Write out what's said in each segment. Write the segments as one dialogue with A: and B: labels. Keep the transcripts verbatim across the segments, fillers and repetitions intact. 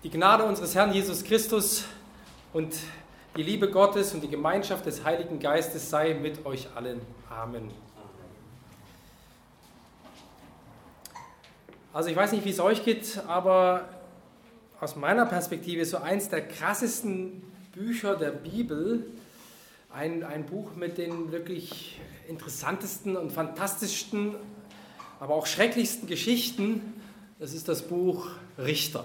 A: Die Gnade unseres Herrn Jesus Christus und die Liebe Gottes und die Gemeinschaft des Heiligen Geistes sei mit euch allen. Amen. Also ich weiß nicht, wie es euch geht, aber aus meiner Perspektive ist so eins der krassesten Bücher der Bibel, ein, ein Buch mit den wirklich interessantesten und fantastischsten, aber auch schrecklichsten Geschichten. Das ist das Buch Richter.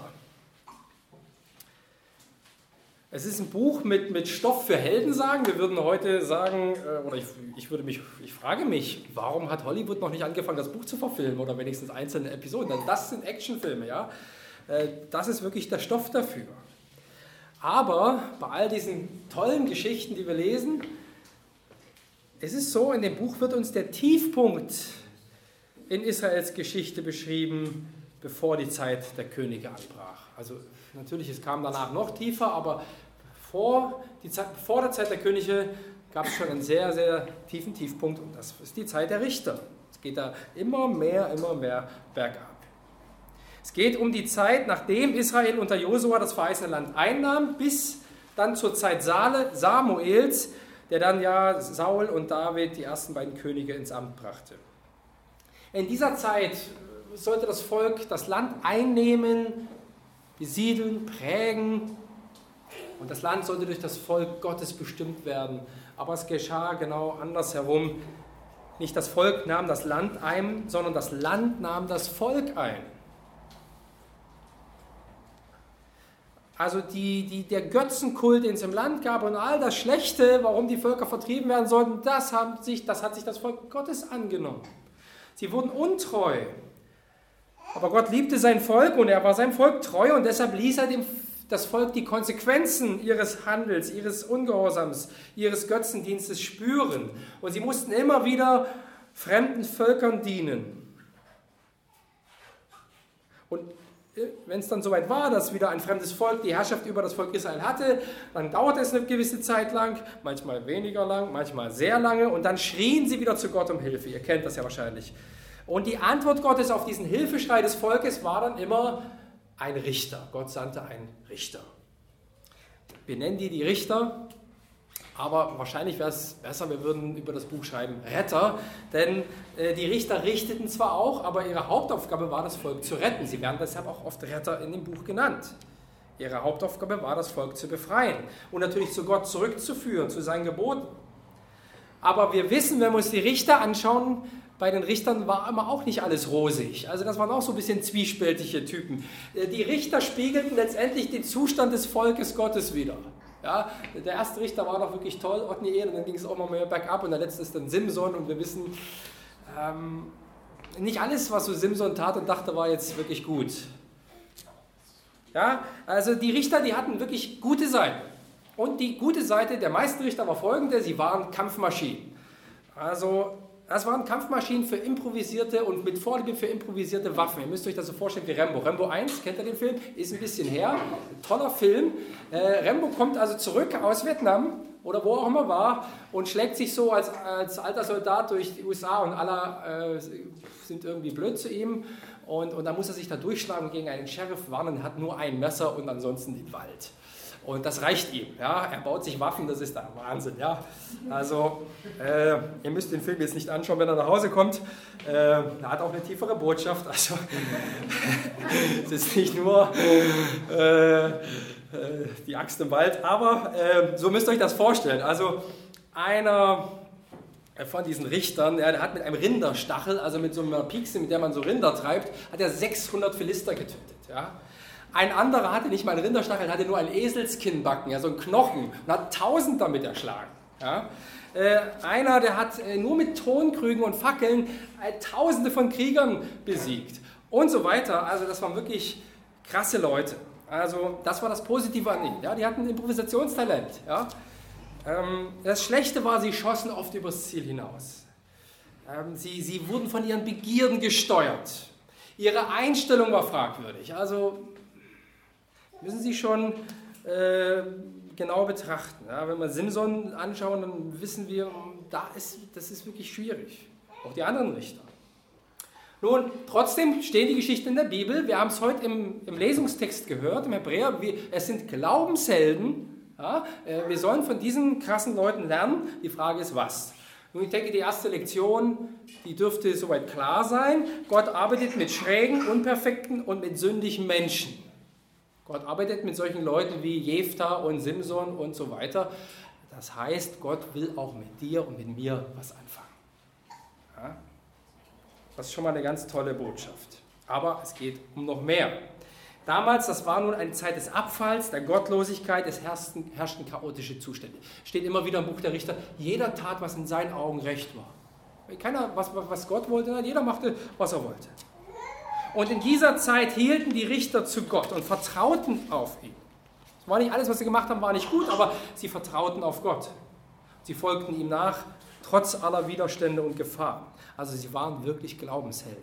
A: Es ist ein Buch mit, mit Stoff für Heldensagen. Wir würden heute sagen, oder ich, ich, würde mich, ich frage mich, warum hat Hollywood noch nicht angefangen, das Buch zu verfilmen oder wenigstens einzelne Episoden? Denn das sind Actionfilme, ja. Das ist wirklich der Stoff dafür. Aber bei all diesen tollen Geschichten, die wir lesen, es ist so, in dem Buch wird uns der Tiefpunkt in Israels Geschichte beschrieben, bevor die Zeit der Könige anbrach. Also natürlich, es kam danach noch tiefer, aber vor, die Zeit, vor der Zeit der Könige gab es schon einen sehr, sehr tiefen Tiefpunkt und das ist die Zeit der Richter. Es geht da immer mehr, immer mehr bergab. Es geht um die Zeit, nachdem Israel unter Josua das verheißene Land einnahm, bis dann zur Zeit Samuels, der dann ja Saul und David, die ersten beiden Könige, ins Amt brachte. In dieser Zeit sollte das Volk das Land einnehmen, besiedeln, prägen und das Land sollte durch das Volk Gottes bestimmt werden. Aber es geschah genau andersherum. Nicht das Volk nahm das Land ein, sondern das Land nahm das Volk ein. Also die, die, der Götzenkult, den es im Land gab und all das Schlechte, warum die Völker vertrieben werden sollten, das, haben sich, das hat sich das Volk Gottes angenommen. Sie wurden untreu. Aber Gott liebte sein Volk und er war seinem Volk treu und deshalb ließ er dem, das Volk die Konsequenzen ihres Handels, ihres Ungehorsams, ihres Götzendienstes spüren. Und sie mussten immer wieder fremden Völkern dienen. Und wenn es dann soweit war, dass wieder ein fremdes Volk die Herrschaft über das Volk Israel hatte, dann dauerte es eine gewisse Zeit lang, manchmal weniger lang, manchmal sehr lange und dann schrien sie wieder zu Gott um Hilfe. Ihr kennt das ja wahrscheinlich. Und die Antwort Gottes auf diesen Hilfeschrei des Volkes war dann immer ein Richter. Gott sandte einen Richter. Wir nennen die die Richter, aber wahrscheinlich wäre es besser, wir würden über das Buch schreiben Retter, denn äh, die Richter richteten zwar auch, aber ihre Hauptaufgabe war, das Volk zu retten. Sie werden deshalb auch oft Retter in dem Buch genannt. Ihre Hauptaufgabe war, das Volk zu befreien und natürlich zu Gott zurückzuführen, zu seinen Geboten. Aber wir wissen, wenn wir uns die Richter anschauen, bei den Richtern war immer auch nicht alles rosig. Also das waren auch so ein bisschen zwiespältige Typen. Die Richter spiegelten letztendlich den Zustand des Volkes Gottes wider. Ja, der erste Richter war doch wirklich toll, Othniel, und dann ging es auch mal mehr bergab und der letzte ist dann Simson und wir wissen, ähm, nicht alles, was so Simson tat und dachte, war jetzt wirklich gut. Ja, also die Richter, die hatten wirklich gute Seiten. Und die gute Seite der meisten Richter war folgende, sie waren Kampfmaschinen. Also das waren Kampfmaschinen für improvisierte und mit Vorliebe für improvisierte Waffen. Ihr müsst euch das so vorstellen wie Rambo. Rambo eins, kennt ihr den Film? Ist ein bisschen her. Toller Film. Äh, Rambo kommt also zurück aus Vietnam oder wo auch immer war und schlägt sich so als, als alter Soldat durch die U S A und alle äh, sind irgendwie blöd zu ihm. Und, und dann muss er sich da durchschlagen gegen einen Sheriff, warnen, hat nur ein Messer und ansonsten den Wald. Und das reicht ihm. Ja? Er baut sich Waffen, das ist der Wahnsinn. Ja? Also, äh, ihr müsst den Film jetzt nicht anschauen, wenn er nach Hause kommt. Äh, er hat auch eine tiefere Botschaft. Also, es ist nicht nur äh, äh, die Axt im Wald, aber äh, so müsst ihr euch das vorstellen. Also, einer von diesen Richtern, ja, der hat mit einem Rinderstachel, also mit so einer Piekse, mit der man so Rinder treibt, hat er sechshundert Philister getötet. Ja? Ein anderer hatte nicht mal einen Rinderstachel, hatte nur ein Eselskinnbacken, ja, so einen Knochen, und hat tausend damit erschlagen. Ja. Äh, einer, der hat äh, nur mit Tonkrügen und Fackeln äh, tausende von Kriegern besiegt und so weiter. Also das waren wirklich krasse Leute. Also das war das Positive an ihnen. Ja. Die hatten Improvisationstalent. Ja. Ähm, das Schlechte war, sie schossen oft übers Ziel hinaus. Ähm, sie, sie wurden von ihren Begierden gesteuert. Ihre Einstellung war fragwürdig. Also müssen Sie schon äh, genau betrachten. Ja, wenn wir Simson anschauen, dann wissen wir, da ist, das ist wirklich schwierig. Auch die anderen Richter. Nun, trotzdem stehen die Geschichten in der Bibel. Wir haben es heute im, im Lesungstext gehört, im Hebräer. Wir, es sind Glaubenshelden. Ja? Wir sollen von diesen krassen Leuten lernen. Die Frage ist, was? Nun, ich denke, die erste Lektion, die dürfte soweit klar sein. Gott arbeitet mit schrägen, unperfekten und mit sündigen Menschen. Gott arbeitet mit solchen Leuten wie Jephthah und Simson und so weiter. Das heißt, Gott will auch mit dir und mit mir was anfangen. Ja? Das ist schon mal eine ganz tolle Botschaft. Aber es geht um noch mehr. Damals, das war nun eine Zeit des Abfalls, der Gottlosigkeit, es herrschten, herrschten chaotische Zustände. Steht immer wieder im Buch der Richter, jeder tat, was in seinen Augen recht war. Keiner, was, was Gott wollte, nein, jeder machte, was er wollte. Und in dieser Zeit hielten die Richter zu Gott und vertrauten auf ihn. Es war nicht alles, was sie gemacht haben, war nicht gut, aber sie vertrauten auf Gott. Sie folgten ihm nach, trotz aller Widerstände und Gefahren. Also sie waren wirklich Glaubenshelden.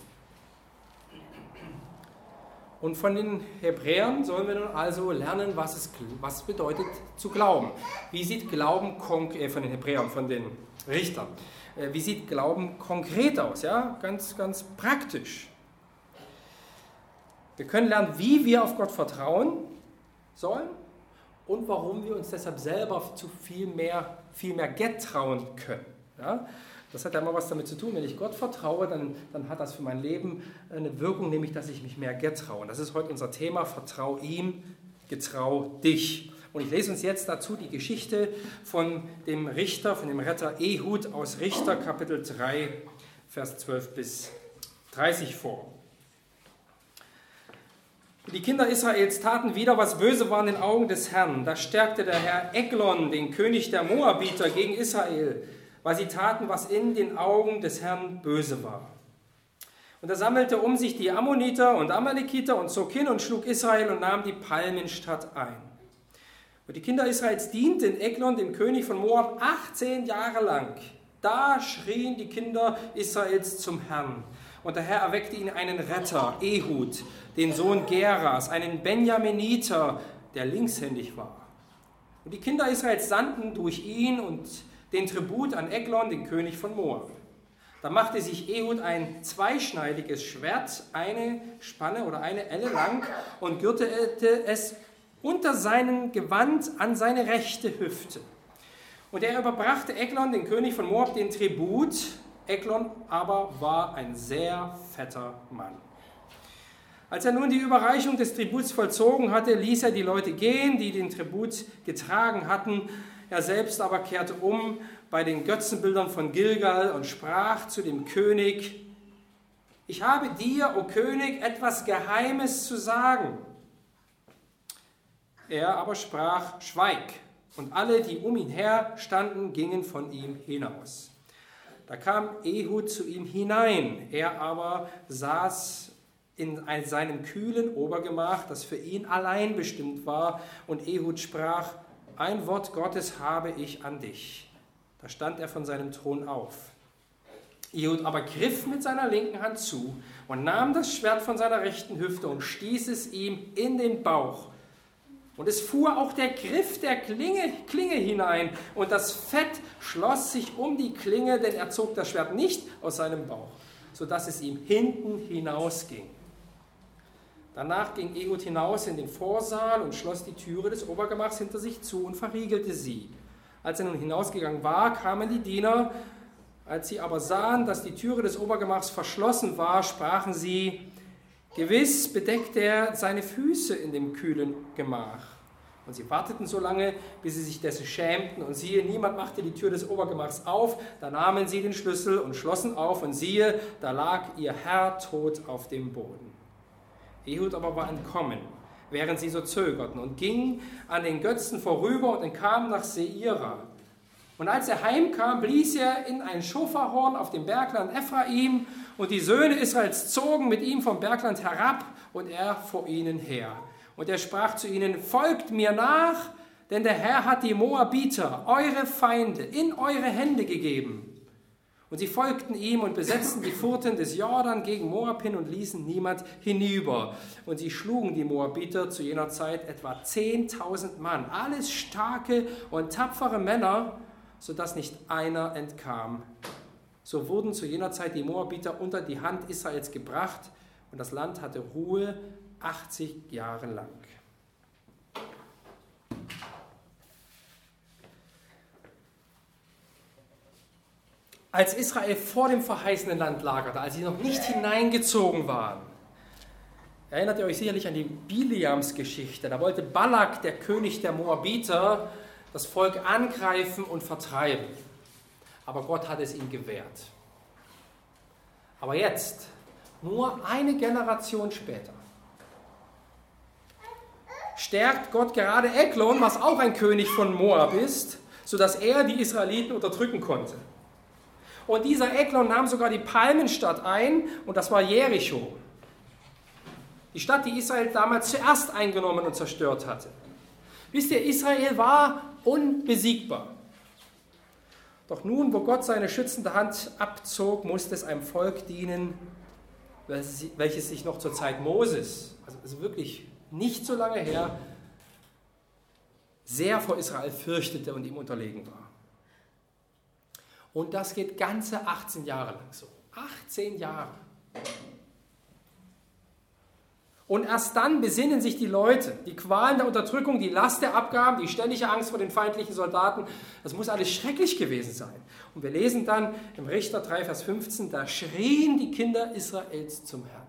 A: Und von den Hebräern sollen wir nun also lernen, was es was bedeutet zu glauben. Wie sieht Glauben äh, von den Hebräern, von den Richtern, äh, wie sieht Glauben konkret aus? Ja? Ganz, ganz praktisch. Wir können lernen, wie wir auf Gott vertrauen sollen und warum wir uns deshalb selber zu viel mehr, viel mehr getrauen können. Ja? Das hat ja immer was damit zu tun, wenn ich Gott vertraue, dann, dann hat das für mein Leben eine Wirkung, nämlich, dass ich mich mehr getraue. Und das ist heute unser Thema, vertrau ihm, getrau dich. Und ich lese uns jetzt dazu die Geschichte von dem Richter, von dem Retter Ehud aus Richter, Kapitel drei, Vers zwölf bis dreißig vor. Die Kinder Israels taten wieder, was böse war in den Augen des Herrn. Da stärkte der Herr Eglon, den König der Moabiter, gegen Israel, weil sie taten, was in den Augen des Herrn böse war. Und er sammelte um sich die Ammoniter und Amalekiter und zog hin und schlug Israel und nahm die Palmenstadt ein. Und die Kinder Israels dienten Eglon, dem König von Moab, achtzehn Jahre lang. Da schrien die Kinder Israels zum Herrn. Und der Herr erweckte ihnen einen Retter, Ehud, den Sohn Geras, einen Benjaminiter, der linkshändig war. Und die Kinder Israels sandten durch ihn und den Tribut an Eglon, den König von Moab. Da machte sich Ehud ein zweischneidiges Schwert, eine Spanne oder eine Elle lang, und gürtete es unter seinem Gewand an seine rechte Hüfte. Und er überbrachte Eglon, den König von Moab, den Tribut. Eglon aber war ein sehr fetter Mann. Als er nun die Überreichung des Tributs vollzogen hatte, ließ er die Leute gehen, die den Tribut getragen hatten. Er selbst aber kehrte um bei den Götzenbildern von Gilgal und sprach zu dem König: Ich habe dir, o König, etwas Geheimes zu sagen. Er aber sprach: Schweig. Und alle, die um ihn her standen, gingen von ihm hinaus. Da kam Ehud zu ihm hinein. Er aber saß in seinem kühlen Obergemach, das für ihn allein bestimmt war. Und Ehud sprach: Ein Wort Gottes habe ich an dich. Da stand er von seinem Thron auf. Ehud aber griff mit seiner linken Hand zu und nahm das Schwert von seiner rechten Hüfte und stieß es ihm in den Bauch. Und es fuhr auch der Griff der Klinge, Klinge hinein, und das Fett schloss sich um die Klinge, denn er zog das Schwert nicht aus seinem Bauch, sodass es ihm hinten hinausging. Danach ging Ehud hinaus in den Vorsaal und schloss die Türe des Obergemachs hinter sich zu und verriegelte sie. Als er nun hinausgegangen war, kamen die Diener. Als sie aber sahen, dass die Türe des Obergemachs verschlossen war, sprachen sie: Gewiss bedeckt er seine Füße in dem kühlen Gemach. Und sie warteten so lange, bis sie sich dessen schämten. Und siehe, niemand machte die Tür des Obergemachs auf. Da nahmen sie den Schlüssel und schlossen auf. Und siehe, da lag ihr Herr tot auf dem Boden. Ehud aber war entkommen, während sie so zögerten, und ging an den Götzen vorüber und entkam nach Seira. Und als er heimkam, blies er in ein Schofarhorn auf dem Bergland Ephraim, und die Söhne Israels zogen mit ihm vom Bergland herab, und er vor ihnen her. Und er sprach zu ihnen: Folgt mir nach, denn der Herr hat die Moabiter, eure Feinde, in eure Hände gegeben. Und sie folgten ihm und besetzten die Furten des Jordan gegen Moab hin und ließen niemand hinüber. Und sie schlugen die Moabiter zu jener Zeit etwa zehntausend Mann, alles starke und tapfere Männer, sodass nicht einer entkam So wurden zu jener Zeit die Moabiter unter die Hand Israels gebracht und das Land hatte Ruhe achtzig Jahre lang. Als Israel vor dem verheißenen Land lagerte, als sie noch nicht hineingezogen waren, erinnert ihr euch sicherlich an die Bileams-Geschichte. Da wollte Balak, der König der Moabiter, das Volk angreifen und vertreiben. Aber Gott hat es ihm gewährt. Aber jetzt, nur eine Generation später, stärkt Gott gerade Eglon, was auch ein König von Moab ist, sodass er die Israeliten unterdrücken konnte. Und dieser Eglon nahm sogar die Palmenstadt ein, und das war Jericho. Die Stadt, die Israel damals zuerst eingenommen und zerstört hatte. Wisst ihr, Israel war unbesiegbar. Doch nun, wo Gott seine schützende Hand abzog, musste es einem Volk dienen, welches sich noch zur Zeit Moses, also wirklich nicht so lange her, sehr vor Israel fürchtete und ihm unterlegen war. Und das geht ganze achtzehn Jahre lang so. achtzehn Jahre. Und erst dann besinnen sich die Leute. Die Qualen der Unterdrückung, die Last der Abgaben, die ständige Angst vor den feindlichen Soldaten, das muss alles schrecklich gewesen sein. Und wir lesen dann im Richter drei, Vers fünfzehn, da schrien die Kinder Israels zum Herrn.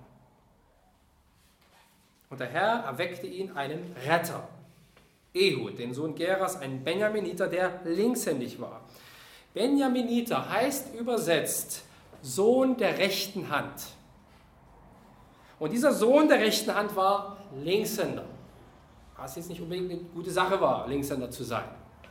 A: Und der Herr erweckte ihn einen Retter, Ehud, den Sohn Geras, einen Benjaminiter, der linkshändig war. Benjaminiter heißt übersetzt Sohn der rechten Hand. Und dieser Sohn der rechten Hand war Linkshänder. Was jetzt nicht unbedingt eine gute Sache war, Linkshänder zu sein.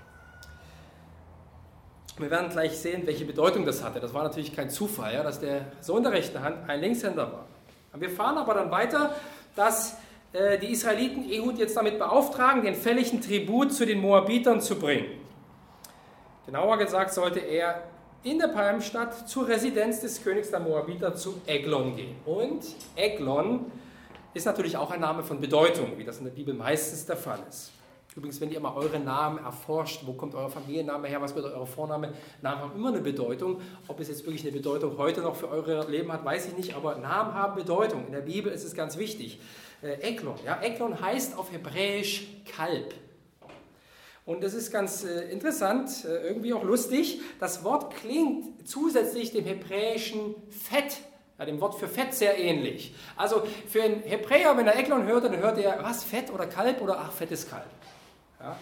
A: Wir werden gleich sehen, welche Bedeutung das hatte. Das war natürlich kein Zufall, ja, dass der Sohn der rechten Hand ein Linkshänder war. Wir fahren aber dann weiter, dass äh, die Israeliten Ehud jetzt damit beauftragen, den fälligen Tribut zu den Moabitern zu bringen. Genauer gesagt sollte er in der Palmstadt zur Residenz des Königs der Moabiter zu Eglon gehen. Und Eglon ist natürlich auch ein Name von Bedeutung, wie das in der Bibel meistens der Fall ist. Übrigens, wenn ihr mal eure Namen erforscht, wo kommt euer Familienname her, was wird euer Vorname, Namen haben immer eine Bedeutung. Ob es jetzt wirklich eine Bedeutung heute noch für euer Leben hat, weiß ich nicht, aber Namen haben Bedeutung. In der Bibel ist es ganz wichtig. Äh, Eglon, ja, Eglon heißt auf Hebräisch Kalb. Und das ist ganz äh, interessant, äh, irgendwie auch lustig. Das Wort klingt zusätzlich dem hebräischen Fett, ja, dem Wort für Fett sehr ähnlich. Also für einen Hebräer, wenn er Eglon hört, dann hört er, was, Fett oder Kalb oder ach, fettes Kalb. Ja.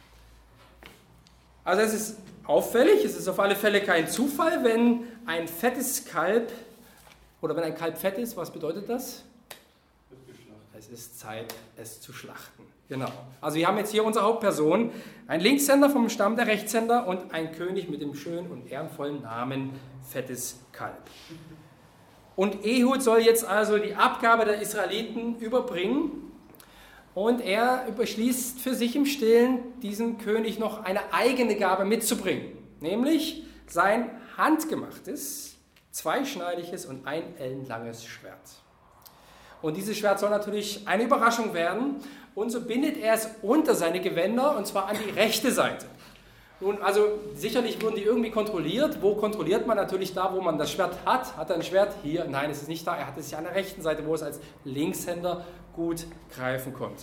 A: Also es ist auffällig, es ist auf alle Fälle kein Zufall, wenn ein fettes Kalb oder wenn ein Kalb fett ist, was bedeutet das? Es ist Zeit, es zu schlachten. Genau. Also wir haben jetzt hier unsere Hauptperson, ein Linkshänder vom Stamm der Rechtshänder und ein König mit dem schönen und ehrenvollen Namen Fettes Kalb. Und Ehud soll jetzt also die Abgabe der Israeliten überbringen und er beschließt für sich im Stillen, diesem König noch eine eigene Gabe mitzubringen, nämlich sein handgemachtes, zweischneidiges und ein ellenlanges Schwert. Und dieses Schwert soll natürlich eine Überraschung werden. Und so bindet er es unter seine Gewänder, und zwar an die rechte Seite. Nun, also sicherlich wurden die irgendwie kontrolliert. Wo kontrolliert man? Natürlich da, wo man das Schwert hat. Hat er ein Schwert? Hier? Nein, es ist nicht da. Er hat es ja an der rechten Seite, wo es als Linkshänder gut greifen konnte.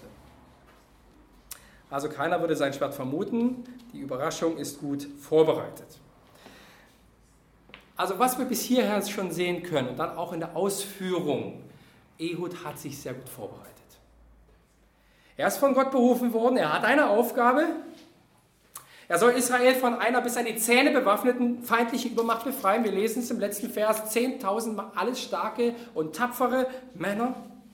A: Also keiner würde sein Schwert vermuten. Die Überraschung ist gut vorbereitet. Also was wir bis hierher schon sehen können und dann auch in der Ausführung, Ehud hat sich sehr gut vorbereitet. Er ist von Gott berufen worden, er hat eine Aufgabe. Er soll Israel von einer bis an die Zähne bewaffneten feindlichen Übermacht befreien. Wir lesen es im letzten Vers, zehntausend alles starke und tapfere Männer.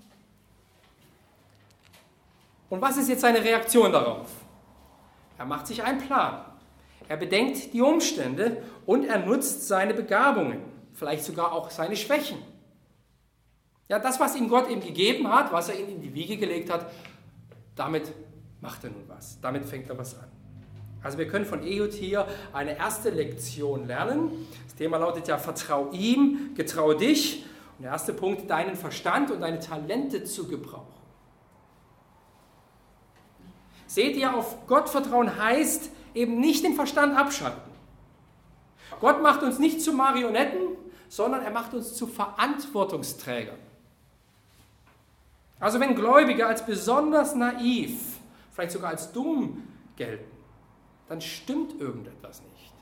A: Und was ist jetzt seine Reaktion darauf? Er macht sich einen Plan. Er bedenkt die Umstände und er nutzt seine Begabungen, vielleicht sogar auch seine Schwächen. Ja, das, was ihm Gott eben gegeben hat, was er ihm in die Wiege gelegt hat, damit macht er nun was. Damit fängt er was an. Also wir können von Ehud hier eine erste Lektion lernen. Das Thema lautet ja, vertrau ihm, getrau dich. Und der erste Punkt, deinen Verstand und deine Talente zu gebrauchen. Seht ihr, auf Gott vertrauen heißt eben nicht den Verstand abschalten. Gott macht uns nicht zu Marionetten, sondern er macht uns zu Verantwortungsträgern. Also wenn Gläubige als besonders naiv, vielleicht sogar als dumm gelten, dann stimmt irgendetwas nicht.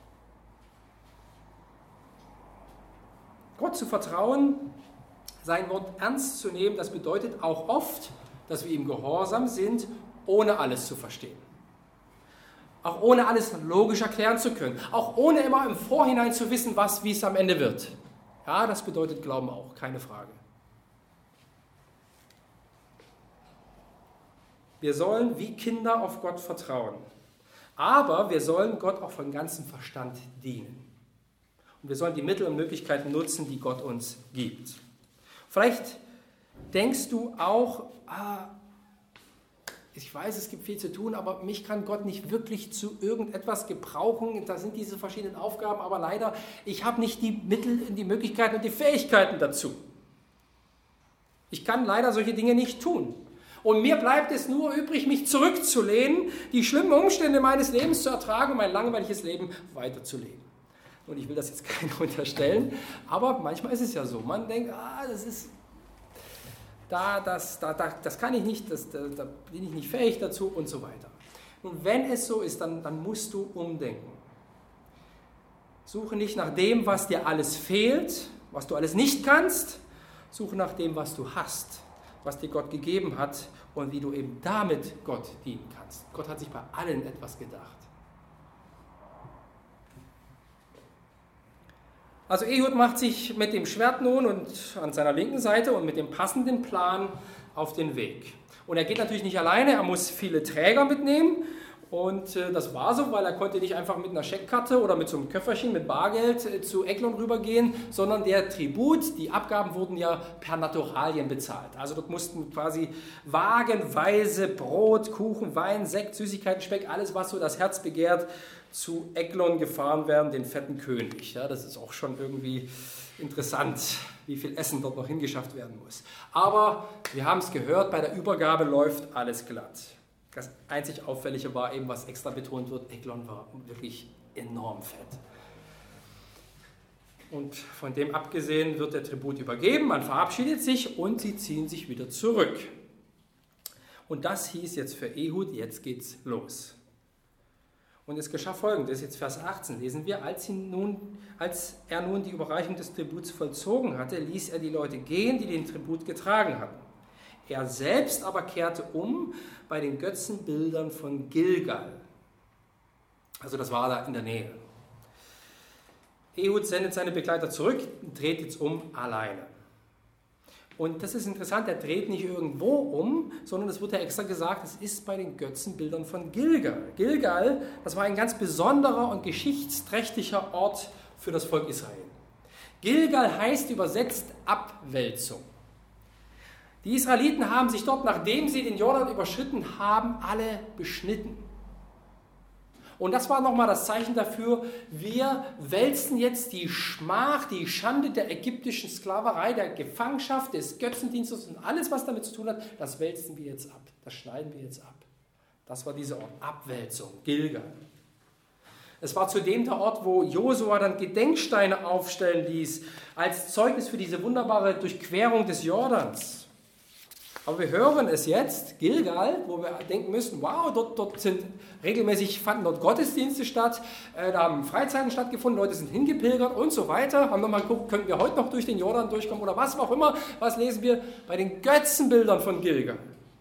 A: Gott zu vertrauen, sein Wort ernst zu nehmen, das bedeutet auch oft, dass wir ihm gehorsam sind, ohne alles zu verstehen. Auch ohne alles logisch erklären zu können. Auch ohne immer im Vorhinein zu wissen, was, wie es am Ende wird. Ja, das bedeutet Glauben auch, keine Frage. Wir sollen wie Kinder auf Gott vertrauen. Aber wir sollen Gott auch von ganzem Verstand dienen. Und wir sollen die Mittel und Möglichkeiten nutzen, die Gott uns gibt. Vielleicht denkst du auch, ah, ich weiß, es gibt viel zu tun, aber mich kann Gott nicht wirklich zu irgendetwas gebrauchen. Da sind diese verschiedenen Aufgaben, aber leider, ich habe nicht die Mittel, die Möglichkeiten und die Fähigkeiten dazu. Ich kann leider solche Dinge nicht tun. Und mir bleibt es nur übrig, mich zurückzulehnen, die schlimmen Umstände meines Lebens zu ertragen und mein langweiliges Leben weiterzuleben. Und ich will das jetzt keiner unterstellen, aber manchmal ist es ja so. Man denkt, ah, das ist, da, das, da, da, das kann ich nicht, das, da, da bin ich nicht fähig dazu und so weiter. Und wenn es so ist, dann, dann musst du umdenken. Suche nicht nach dem, was dir alles fehlt, was du alles nicht kannst, suche nach dem, was du hast, was dir Gott gegeben hat und wie du eben damit Gott dienen kannst. Gott hat sich bei allen etwas gedacht. Also Ehud macht sich mit dem Schwert nun und an seiner linken Seite und mit dem passenden Plan auf den Weg. Und er geht natürlich nicht alleine, er muss viele Träger mitnehmen. Und äh, das war so, weil er konnte nicht einfach mit einer Scheckkarte oder mit so einem Köfferchen mit Bargeld äh, zu Eglon rübergehen, sondern der Tribut, die Abgaben wurden ja per Naturalien bezahlt. Also dort mussten quasi wagenweise Brot, Kuchen, Wein, Sekt, Süßigkeiten, Speck, alles was so das Herz begehrt, zu Eglon gefahren werden, den fetten König. Ja, das ist auch schon irgendwie interessant, wie viel Essen dort noch hingeschafft werden muss. Aber wir haben es gehört, bei der Übergabe läuft alles glatt. Das einzig Auffällige war eben, was extra betont wird, Eglon war wirklich enorm fett. Und von dem abgesehen wird der Tribut übergeben, man verabschiedet sich und sie ziehen sich wieder zurück. Und das hieß jetzt für Ehud, jetzt geht's los. Und es geschah Folgendes, jetzt Vers achtzehn lesen wir, als, ihn nun, als er nun die Überreichung des Tributs vollzogen hatte, ließ er die Leute gehen, die den Tribut getragen hatten. Er selbst aber kehrte um bei den Götzenbildern von Gilgal. Also das war da in der Nähe. Ehud sendet seine Begleiter zurück und dreht jetzt um alleine. Und das ist interessant, er dreht nicht irgendwo um, sondern es wird ja extra gesagt, es ist bei den Götzenbildern von Gilgal. Gilgal, das war ein ganz besonderer und geschichtsträchtiger Ort für das Volk Israel. Gilgal heißt übersetzt Abwälzung. Die Israeliten haben sich dort, nachdem sie den Jordan überschritten haben, alle beschnitten. Und das war nochmal das Zeichen dafür, wir wälzen jetzt die Schmach, die Schande der ägyptischen Sklaverei, der Gefangenschaft, des Götzendienstes und alles, was damit zu tun hat, das wälzen wir jetzt ab. Das schneiden wir jetzt ab. Das war dieser Ort, Abwälzung, Gilgal. Es war zudem der Ort, wo Josua dann Gedenksteine aufstellen ließ, als Zeugnis für diese wunderbare Durchquerung des Jordans. Aber wir hören es jetzt, Gilgal, wo wir denken müssen, wow, dort, dort sind regelmäßig, fanden dort Gottesdienste statt, äh, da haben Freizeiten stattgefunden, Leute sind hingepilgert und so weiter, haben nochmal geguckt, könnten wir heute noch durch den Jordan durchkommen oder was auch immer, was lesen wir bei den Götzenbildern von Gilgal.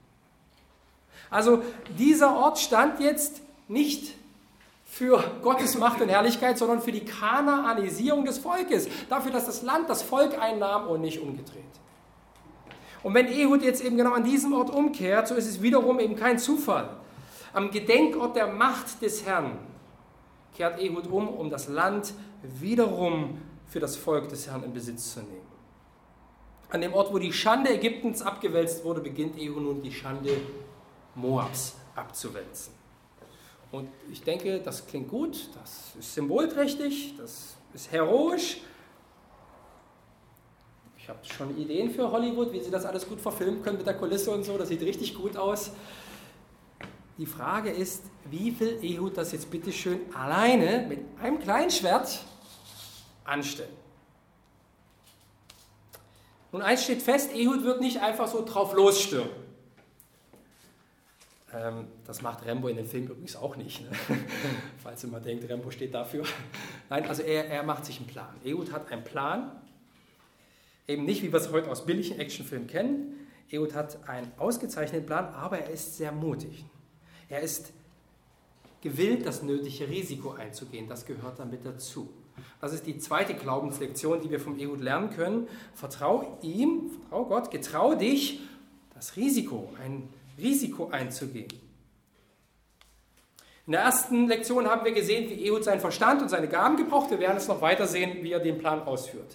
A: Also dieser Ort stand jetzt nicht für Gottes Macht und Herrlichkeit, sondern für die Kanaanisierung des Volkes, dafür, dass das Land das Volk einnahm und nicht umgedreht. Und wenn Ehud jetzt eben genau an diesem Ort umkehrt, so ist es wiederum eben kein Zufall. Am Gedenkort der Macht des Herrn kehrt Ehud um, um das Land wiederum für das Volk des Herrn in Besitz zu nehmen. An dem Ort, wo die Schande Ägyptens abgewälzt wurde, beginnt Ehud nun die Schande Moabs abzuwälzen. Und ich denke, das klingt gut, das ist symbolträchtig, das ist heroisch. Ich habe schon Ideen für Hollywood, wie sie das alles gut verfilmen können mit der Kulisse und so. Das sieht richtig gut aus. Die Frage ist, wie will Ehud das jetzt bitte schön alleine mit einem kleinen Schwert anstellen. Nun, eins steht fest, Ehud wird nicht einfach so drauf losstürmen. Ähm, das macht Rambo in dem Film übrigens auch nicht, ne? Falls ihr mal denkt, Rambo steht dafür. Nein, also er, er macht sich einen Plan. Ehud hat einen Plan, eben nicht, wie wir es heute aus billigen Actionfilmen kennen. Ehud hat einen ausgezeichneten Plan, aber er ist sehr mutig. Er ist gewillt, das nötige Risiko einzugehen. Das gehört damit dazu. Das ist die zweite Glaubenslektion, die wir vom Ehud lernen können. Vertrau ihm, vertrau Gott, getrau dich, das Risiko, ein Risiko einzugehen. In der ersten Lektion haben wir gesehen, wie Ehud seinen Verstand und seine Gaben gebraucht. Wir werden es noch weiter sehen, wie er den Plan ausführt.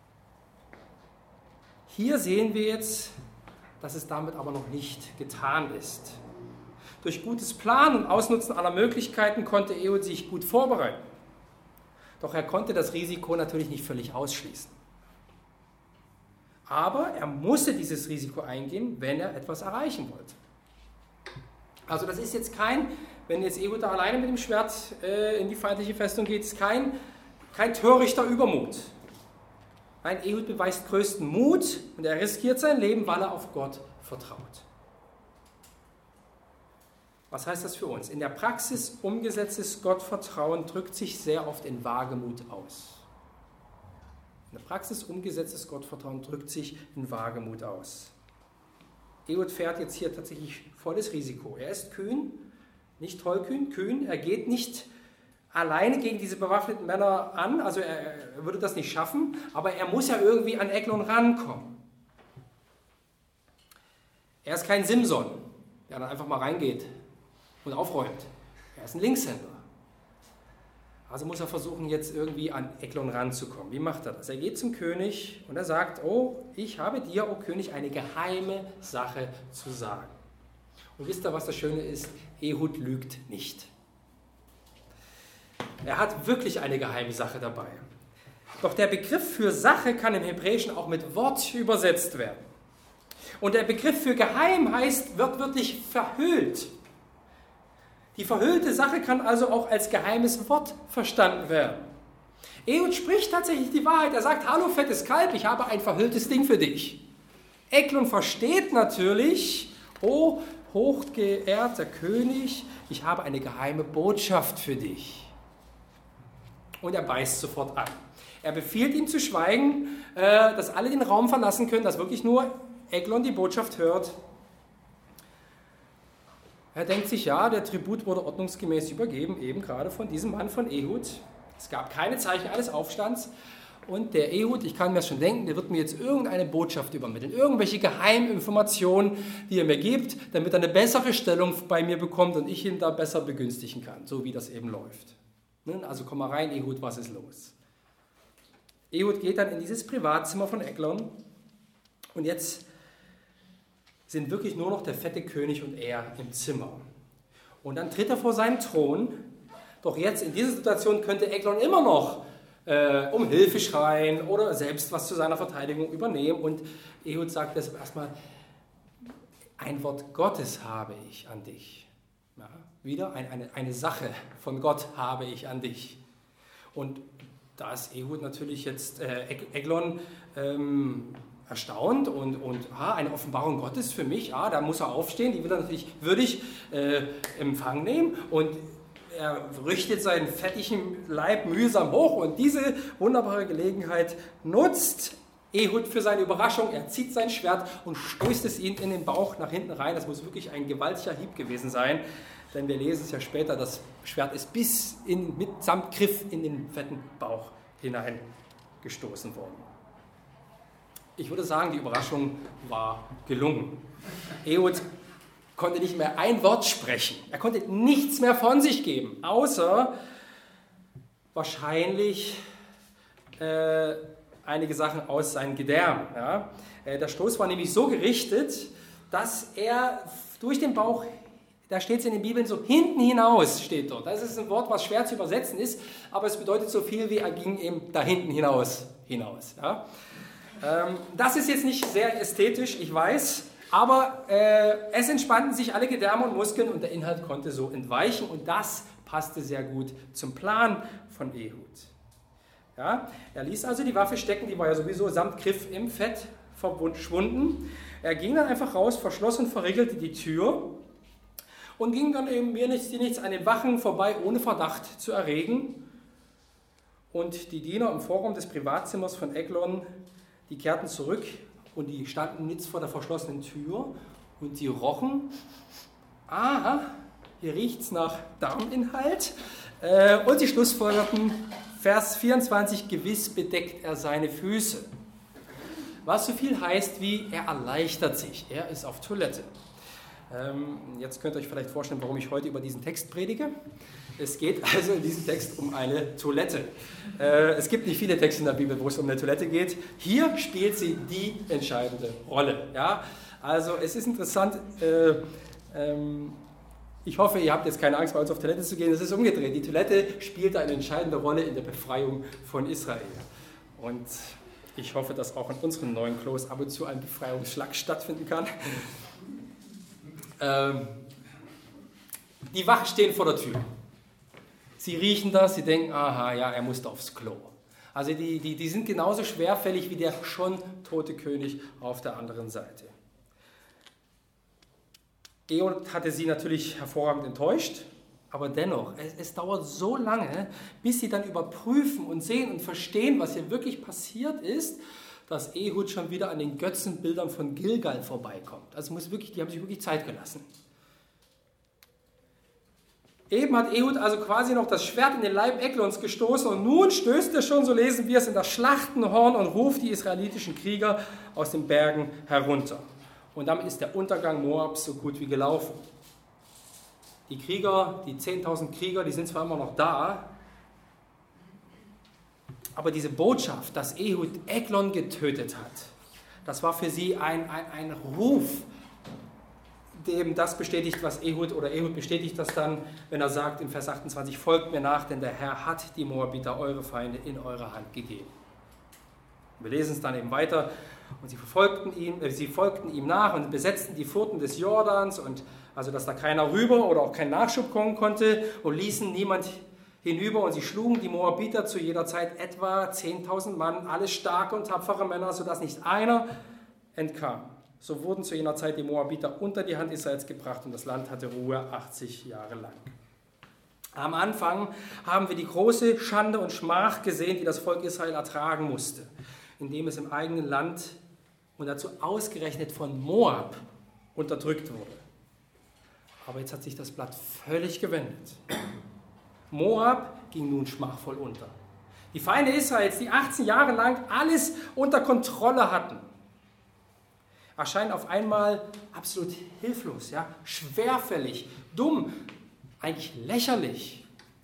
A: Hier sehen wir jetzt, dass es damit aber noch nicht getan ist. Durch gutes Planen und Ausnutzen aller Möglichkeiten konnte Ehud sich gut vorbereiten. Doch er konnte das Risiko natürlich nicht völlig ausschließen. Aber er musste dieses Risiko eingehen, wenn er etwas erreichen wollte. Also das ist jetzt kein, wenn jetzt Ehud da alleine mit dem Schwert äh, in die feindliche Festung geht, ist kein, kein törichter Übermut. Nein, Ehud beweist größten Mut und er riskiert sein Leben, weil er auf Gott vertraut. Was heißt das für uns? In der Praxis umgesetztes Gottvertrauen drückt sich sehr oft in Wagemut aus. In der Praxis umgesetztes Gottvertrauen drückt sich in Wagemut aus. Ehud fährt jetzt hier tatsächlich volles Risiko. Er ist kühn, nicht tollkühn, kühn. Er geht nicht alleine gegen diese bewaffneten Männer an, also er, er würde das nicht schaffen, aber er muss ja irgendwie an Eglon rankommen. Er ist kein Simson, der dann einfach mal reingeht und aufräumt. Er ist ein Linkshänder. Also muss er versuchen, jetzt irgendwie an Eglon ranzukommen. Wie macht er das? Er geht zum König und er sagt, oh, ich habe dir, oh König, eine geheime Sache zu sagen. Und wisst ihr, was das Schöne ist? Ehud lügt nicht. Er hat wirklich eine geheime Sache dabei. Doch der Begriff für Sache kann im Hebräischen auch mit Wort übersetzt werden. Und der Begriff für geheim heißt wörtlich verhüllt. Die verhüllte Sache kann also auch als geheimes Wort verstanden werden. Ehud spricht tatsächlich die Wahrheit. Er sagt, hallo fettes Kalb, ich habe ein verhülltes Ding für dich. Eglon versteht natürlich, oh hochgeehrter König, ich habe eine geheime Botschaft für dich. Und er beißt sofort an. Er befiehlt ihm zu schweigen, dass alle den Raum verlassen können, dass wirklich nur Eglon die Botschaft hört. Er denkt sich, ja, der Tribut wurde ordnungsgemäß übergeben, eben gerade von diesem Mann von Ehud. Es gab keine Zeichen eines Aufstands. Und der Ehud, ich kann mir das schon denken, der wird mir jetzt irgendeine Botschaft übermitteln, irgendwelche Geheiminformationen, die er mir gibt, damit er eine bessere Stellung bei mir bekommt und ich ihn da besser begünstigen kann, so wie das eben läuft. Also komm mal rein, Ehud, was ist los? Ehud geht dann in dieses Privatzimmer von Eglon und jetzt sind wirklich nur noch der fette König und er im Zimmer. Und dann tritt er vor seinen Thron, doch jetzt in dieser Situation könnte Eglon immer noch äh, um Hilfe schreien oder selbst was zu seiner Verteidigung übernehmen. Und Ehud sagt deshalb erstmal, ein Wort Gottes habe ich an dich. Ja, wieder ein, eine, eine Sache von Gott habe ich an dich. Und da ist Ehud natürlich jetzt äh, Eglon ähm, erstaunt und, und ah, eine Offenbarung Gottes für mich, ah, da muss er aufstehen, die will er natürlich würdig äh, Empfang nehmen und er richtet seinen fettigen Leib mühsam hoch und diese wunderbare Gelegenheit nutzt Ehud für seine Überraschung. Er zieht sein Schwert und stößt es ihm in den Bauch nach hinten rein. Das muss wirklich ein gewaltiger Hieb gewesen sein, denn wir lesen es ja später, das Schwert ist bis in, mitsamt Griff in den fetten Bauch hineingestoßen worden. Ich würde sagen, die Überraschung war gelungen. Ehud konnte nicht mehr ein Wort sprechen. Er konnte nichts mehr von sich geben, außer wahrscheinlich äh, einige Sachen aus seinem Gedärm. Ja? Äh, der Stoß war nämlich so gerichtet, dass er durch den Bauch, da steht es in den Bibeln so, hinten hinaus steht dort. Das ist ein Wort, was schwer zu übersetzen ist, aber es bedeutet so viel wie er ging eben da hinten hinaus. hinaus ja? ähm, das ist jetzt nicht sehr ästhetisch, ich weiß, aber äh, es entspannten sich alle Gedärme und Muskeln und der Inhalt konnte so entweichen und das passte sehr gut zum Plan von Ehud. Ja, er ließ also die Waffe stecken, die war ja sowieso samt Griff im Fett verschwunden. Er ging dann einfach raus, verschloss und verriegelte die Tür und ging dann eben mir nichts, die nichts an den Wachen vorbei, ohne Verdacht zu erregen. Und die Diener im Vorraum des Privatzimmers von Eglon, die kehrten zurück und die standen jetzt vor der verschlossenen Tür und sie rochen, aha, hier riecht es nach Darminhalt. Äh, und sie schlussfolgerten, Vers vierundzwanzig, gewiss bedeckt er seine Füße. Was so viel heißt wie, er erleichtert sich, er ist auf Toilette. Ähm, jetzt könnt ihr euch vielleicht vorstellen, warum ich heute über diesen Text predige. Es geht also in diesem Text um eine Toilette. Äh, es gibt nicht viele Texte in der Bibel, wo es um eine Toilette geht. Hier spielt sie die entscheidende Rolle. Ja? Also es ist interessant, äh, ähm, ich hoffe, ihr habt jetzt keine Angst, bei uns auf Toilette zu gehen. Es ist umgedreht. Die Toilette spielt eine entscheidende Rolle in der Befreiung von Israel. Und ich hoffe, dass auch in unseren neuen Klos ab und zu ein Befreiungsschlag stattfinden kann. Ähm, die Wachen stehen vor der Tür. Sie riechen das, sie denken, aha, ja, er musste aufs Klo. Also die, die, die sind genauso schwerfällig wie der schon tote König auf der anderen Seite. Ehud hatte sie natürlich hervorragend enttäuscht, aber dennoch, es, es dauert so lange, bis sie dann überprüfen und sehen und verstehen, was hier wirklich passiert ist, dass Ehud schon wieder an den Götzenbildern von Gilgal vorbeikommt. Also muss wirklich, die haben sich wirklich Zeit gelassen. Eben hat Ehud also quasi noch das Schwert in den Leib Eglons gestoßen und nun stößt er schon, so lesen wir es, in das Schlachtenhorn und ruft die israelitischen Krieger aus den Bergen herunter. Und damit ist der Untergang Moabs so gut wie gelaufen. Die Krieger, die zehntausend Krieger, die sind zwar immer noch da, aber diese Botschaft, dass Ehud Eglon getötet hat, das war für sie ein, ein, ein Ruf, dem das bestätigt, was Ehud, oder Ehud bestätigt das dann, wenn er sagt in Vers achtundzwanzig, folgt mir nach, denn der Herr hat die Moabiter, eure Feinde, in eure Hand gegeben. Wir lesen es dann eben weiter. Und sie verfolgten ihn, äh, sie folgten ihm nach und besetzten die Furten des Jordans, und also dass da keiner rüber oder auch kein Nachschub kommen konnte, und ließen niemand hinüber, und sie schlugen die Moabiter zu jeder Zeit etwa zehntausend Mann, alles starke und tapfere Männer, sodass nicht einer entkam. So wurden zu jener Zeit die Moabiter unter die Hand Israels gebracht und das Land hatte Ruhe achtzig Jahre lang. Am Anfang haben wir die große Schande und Schmach gesehen, die das Volk Israel ertragen musste, indem es im eigenen Land und dazu ausgerechnet von Moab unterdrückt wurde. Aber jetzt hat sich das Blatt völlig gewendet. Moab ging nun schmachvoll unter. Die Feinde Israels, die achtzehn Jahre lang alles unter Kontrolle hatten, erscheinen auf einmal absolut hilflos, ja, schwerfällig, dumm, eigentlich lächerlich.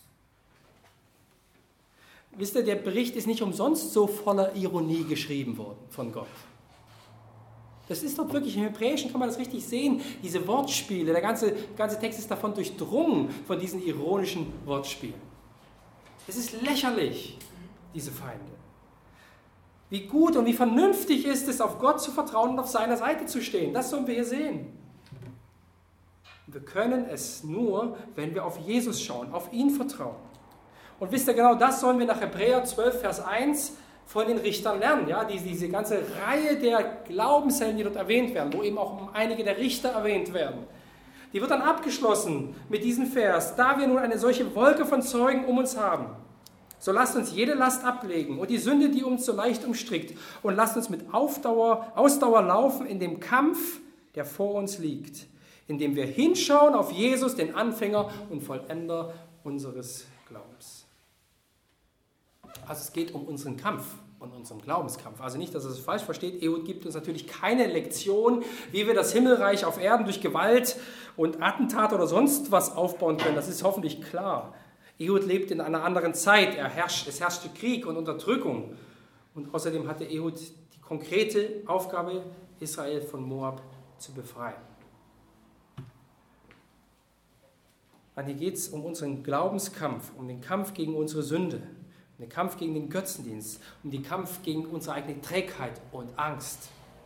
A: Wisst ihr, der Bericht ist nicht umsonst so voller Ironie geschrieben worden von Gott. Das ist dort wirklich, im Hebräischen kann man das richtig sehen, diese Wortspiele, der ganze, ganze Text ist davon durchdrungen, von diesen ironischen Wortspielen. Es ist lächerlich, diese Feinde. Wie gut und wie vernünftig ist es, auf Gott zu vertrauen und auf seiner Seite zu stehen. Das sollen wir hier sehen. Wir können es nur, wenn wir auf Jesus schauen, auf ihn vertrauen. Und wisst ihr, genau das sollen wir nach Hebräer zwölf, Vers eins von den Richtern lernen. Ja, diese, diese ganze Reihe der Glaubenshelden, die dort erwähnt werden, wo eben auch einige der Richter erwähnt werden. Die wird dann abgeschlossen mit diesem Vers. Da wir nun eine solche Wolke von Zeugen um uns haben, so lasst uns jede Last ablegen und die Sünde, die uns so leicht umstrickt, und lasst uns mit Aufdauer, Ausdauer laufen in dem Kampf, der vor uns liegt, indem wir hinschauen auf Jesus, den Anfänger und Vollender unseres Glaubens. Also es geht um unseren Kampf und unseren Glaubenskampf. Also nicht, dass ihr es falsch versteht, Ehud gibt uns natürlich keine Lektion, wie wir das Himmelreich auf Erden durch Gewalt und Attentat oder sonst was aufbauen können. Das ist hoffentlich klar. Ehud lebt in einer anderen Zeit, er herrscht, es herrschte Krieg und Unterdrückung. Und außerdem hatte Ehud die konkrete Aufgabe, Israel von Moab zu befreien. Und hier geht es um unseren Glaubenskampf, um den Kampf gegen unsere Sünde, um den Kampf gegen den Götzendienst, um den Kampf gegen unsere eigene Trägheit und Angst.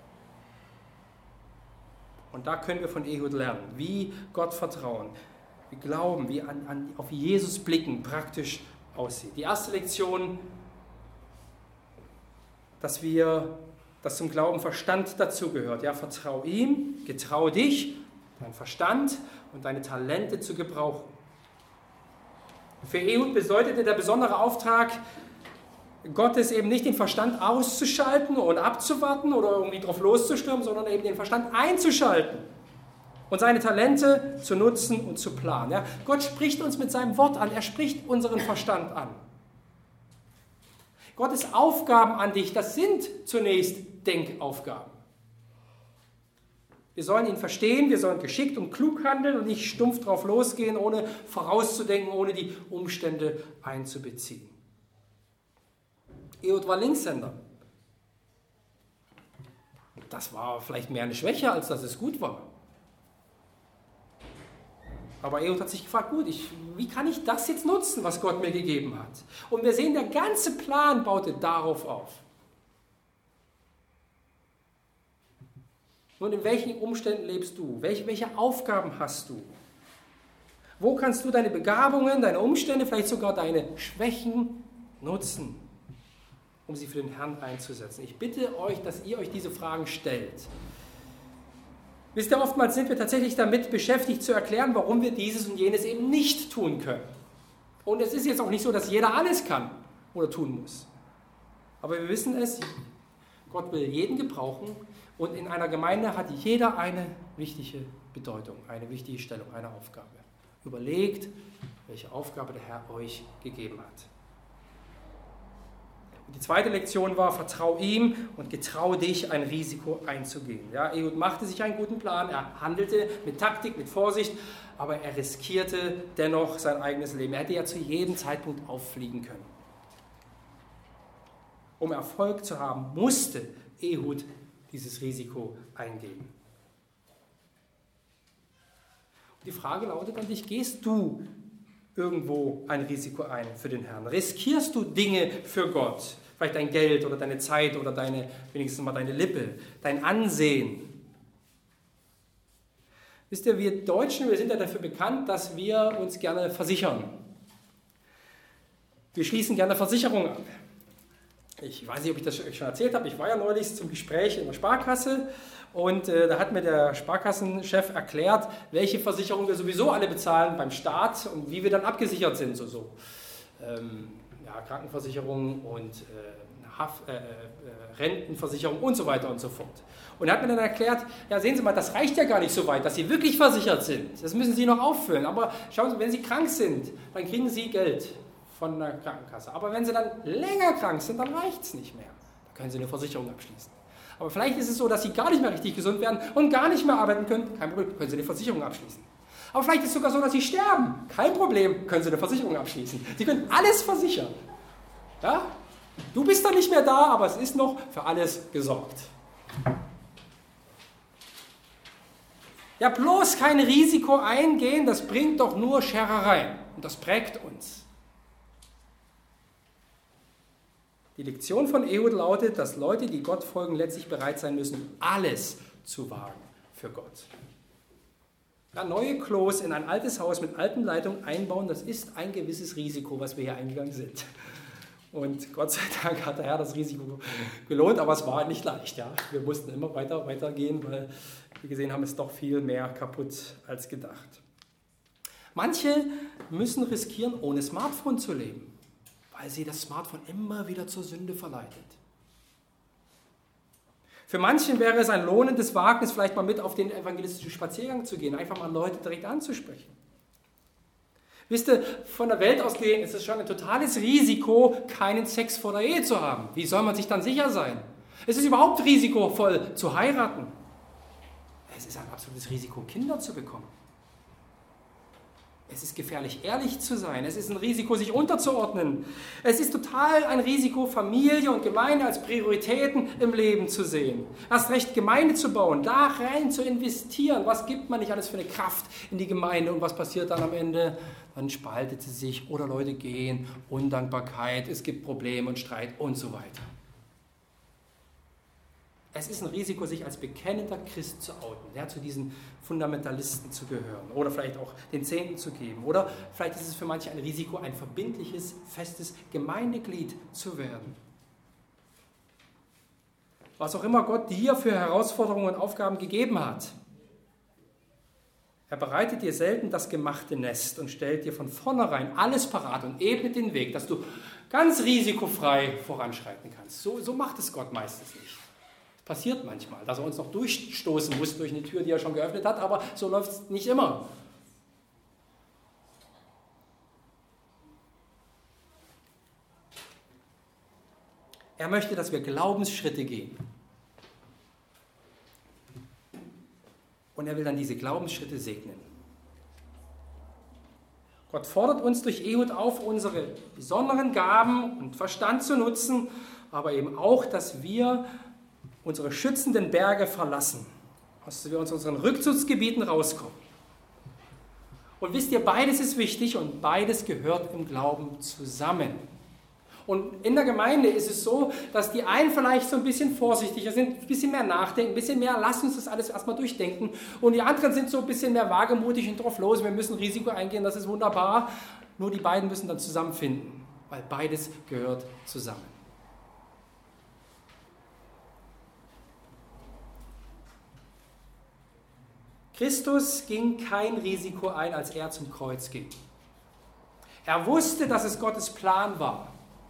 A: Und da können wir von Ehud lernen, wie Gott vertrauen, wie Glauben, wie an, an, auf Jesus blicken praktisch aussieht. Die erste Lektion, dass wir, dass zum Glauben Verstand dazugehört. Ja, vertrau ihm, getrau dich, deinen Verstand und deine Talente zu gebrauchen. Für Ehud bedeutete der besondere Auftrag Gottes eben nicht den Verstand auszuschalten und abzuwarten oder irgendwie drauf loszustürmen, sondern eben den Verstand einzuschalten und seine Talente zu nutzen und zu planen. Ja, Gott spricht uns mit seinem Wort an, er spricht unseren Verstand an. Gottes Aufgaben an dich, das sind zunächst Denkaufgaben. Wir sollen ihn verstehen, wir sollen geschickt und klug handeln und nicht stumpf drauf losgehen, ohne vorauszudenken, ohne die Umstände einzubeziehen. Ehud war Linkshänder. Das war vielleicht mehr eine Schwäche, als dass es gut war. Aber Ehud hat sich gefragt, gut, ich, wie kann ich das jetzt nutzen, was Gott mir gegeben hat? Und wir sehen, der ganze Plan baute darauf auf. Nun, in welchen Umständen lebst du? Welche, welche Aufgaben hast du? Wo kannst du deine Begabungen, deine Umstände, vielleicht sogar deine Schwächen nutzen, um sie für den Herrn einzusetzen? Ich bitte euch, dass ihr euch diese Fragen stellt. Wisst ihr, oftmals sind wir tatsächlich damit beschäftigt zu erklären, warum wir dieses und jenes eben nicht tun können. Und es ist jetzt auch nicht so, dass jeder alles kann oder tun muss. Aber wir wissen es, Gott will jeden gebrauchen und in einer Gemeinde hat jeder eine wichtige Bedeutung, eine wichtige Stellung, eine Aufgabe. Überlegt, welche Aufgabe der Herr euch gegeben hat. Und die zweite Lektion war, vertrau ihm und getraue dich, ein Risiko einzugehen. Ja, Ehud machte sich einen guten Plan, er handelte mit Taktik, mit Vorsicht, aber er riskierte dennoch sein eigenes Leben. Er hätte ja zu jedem Zeitpunkt auffliegen können. Um Erfolg zu haben, musste Ehud dieses Risiko eingehen. Und die Frage lautet an dich, gehst du irgendwo ein Risiko ein für den Herrn? Riskierst du Dinge für Gott? Vielleicht dein Geld oder deine Zeit oder deine, wenigstens mal deine Lippe, dein Ansehen. Wisst ihr, wir Deutschen, wir sind ja dafür bekannt, dass wir uns gerne versichern. Wir schließen gerne Versicherungen ab. Ich weiß nicht, ob ich das schon erzählt habe, ich war ja neulich zum Gespräch in der Sparkasse und äh, da hat mir der Sparkassenchef erklärt, welche Versicherungen wir sowieso alle bezahlen beim Staat und wie wir dann abgesichert sind. So, so. Ähm, ja, Krankenversicherung und äh, Haft, äh, äh, Rentenversicherung und so weiter und so fort. Und er hat mir dann erklärt, ja sehen Sie mal, das reicht ja gar nicht so weit, dass Sie wirklich versichert sind. Das müssen Sie noch auffüllen. Aber schauen Sie, wenn Sie krank sind, dann kriegen Sie Geld von der Krankenkasse. Aber wenn Sie dann länger krank sind, dann reicht es nicht mehr. Da können Sie eine Versicherung abschließen. Aber vielleicht ist es so, dass Sie gar nicht mehr richtig gesund werden und gar nicht mehr arbeiten können. Kein Problem, können Sie eine Versicherung abschließen. Aber vielleicht ist es sogar so, dass Sie sterben. Kein Problem, können Sie eine Versicherung abschließen. Sie können alles versichern. Ja? Du bist dann nicht mehr da, aber es ist noch für alles gesorgt. Ja, bloß kein Risiko eingehen, das bringt doch nur Scherereien. Und das prägt uns. Die Lektion von Ehud lautet, dass Leute, die Gott folgen, letztlich bereit sein müssen, alles zu wagen für Gott. Ja, neue Klos in ein altes Haus mit alten Leitungen einbauen, das ist ein gewisses Risiko, was wir hier eingegangen sind. Und Gott sei Dank hat der Herr das Risiko gelohnt, aber es war nicht leicht. Ja. Wir mussten immer weiter, weiter gehen, weil wir gesehen haben, es ist doch viel mehr kaputt als gedacht. Manche müssen riskieren, ohne Smartphone zu leben, weil sie das Smartphone immer wieder zur Sünde verleitet. Für manchen wäre es ein lohnendes Wagnis, vielleicht mal mit auf den evangelistischen Spaziergang zu gehen, einfach mal Leute direkt anzusprechen. Wisst ihr, von der Welt aus gesehen ist es schon ein totales Risiko, keinen Sex vor der Ehe zu haben. Wie soll man sich dann sicher sein? Es ist überhaupt risikovoll zu heiraten. Es ist ein absolutes Risiko, Kinder zu bekommen. Es ist gefährlich, ehrlich zu sein. Es ist ein Risiko, sich unterzuordnen. Es ist total ein Risiko, Familie und Gemeinde als Prioritäten im Leben zu sehen. Erst recht Gemeinde zu bauen, da rein zu investieren. Was gibt man nicht alles für eine Kraft in die Gemeinde und was passiert dann am Ende? Dann spaltet sie sich oder Leute gehen, Undankbarkeit, es gibt Probleme und Streit und so weiter. Es ist ein Risiko, sich als bekennender Christ zu outen, ja, zu diesen Fundamentalisten zu gehören oder vielleicht auch den Zehnten zu geben. Oder vielleicht ist es für manche ein Risiko, ein verbindliches, festes Gemeindeglied zu werden. was auch immer Gott dir für Herausforderungen und Aufgaben gegeben hat. Er bereitet dir selten das gemachte Nest und stellt dir von vornherein alles parat und ebnet den Weg, dass du ganz risikofrei voranschreiten kannst. So, so macht es Gott meistens nicht. Es passiert manchmal, dass er uns noch durchstoßen muss durch eine Tür, die er schon geöffnet hat, aber so läuft es nicht immer. Er möchte, dass wir Glaubensschritte gehen. Und er will dann diese Glaubensschritte segnen. Gott fordert uns durch Ehud auf, unsere besonderen Gaben und Verstand zu nutzen, aber eben auch, dass wir unsere schützenden Berge verlassen, dass wir aus unseren Rückzugsgebieten rauskommen. Und wisst ihr, beides ist wichtig und beides gehört im Glauben zusammen. Und in der Gemeinde ist es so, dass die einen vielleicht so ein bisschen vorsichtiger sind, ein bisschen mehr nachdenken, ein bisschen mehr, lass uns das alles erstmal durchdenken. Und die anderen sind so ein bisschen mehr wagemutig und drauf los, wir müssen Risiko eingehen, das ist wunderbar. Nur die beiden müssen dann zusammenfinden, weil beides gehört zusammen. Christus ging kein Risiko ein, als er zum Kreuz ging. Er wusste, dass es Gottes Plan war.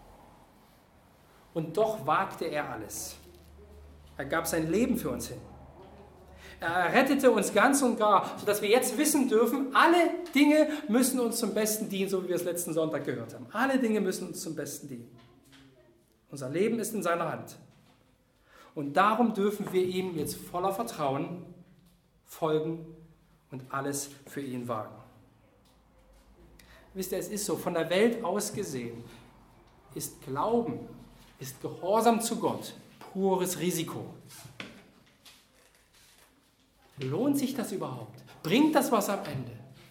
A: Und doch wagte er alles. Er gab sein Leben für uns hin. Er rettete uns ganz und gar, sodass wir jetzt wissen dürfen, alle Dinge müssen uns zum Besten dienen, so wie wir es letzten Sonntag gehört haben. Alle Dinge müssen uns zum Besten dienen. Unser Leben ist in seiner Hand. Und darum dürfen wir ihm jetzt voller Vertrauen folgen und alles für ihn wagen. Wisst ihr, es ist so, von der Welt aus gesehen ist Glauben, ist Gehorsam zu Gott pures Risiko. Lohnt sich das überhaupt? Bringt das was am Ende?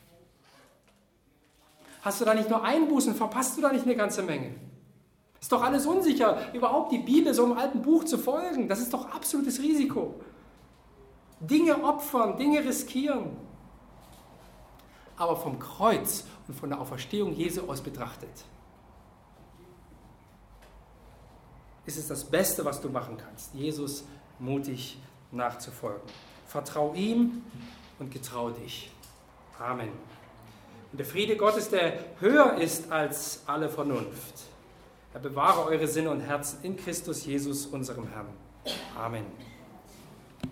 A: Hast du da nicht nur Einbußen? Verpasst du da nicht eine ganze Menge? Ist doch alles unsicher, überhaupt die Bibel so im alten Buch zu folgen. Das ist doch absolutes Risiko. Dinge opfern, Dinge riskieren. Aber vom Kreuz und von der Auferstehung Jesu aus betrachtet, ist es das Beste, was du machen kannst, Jesus mutig nachzufolgen. Vertrau ihm und getrau dich. Amen. Und der Friede Gottes, der höher ist als alle Vernunft, er bewahre eure Sinne und Herzen in Christus Jesus, unserem Herrn. Amen.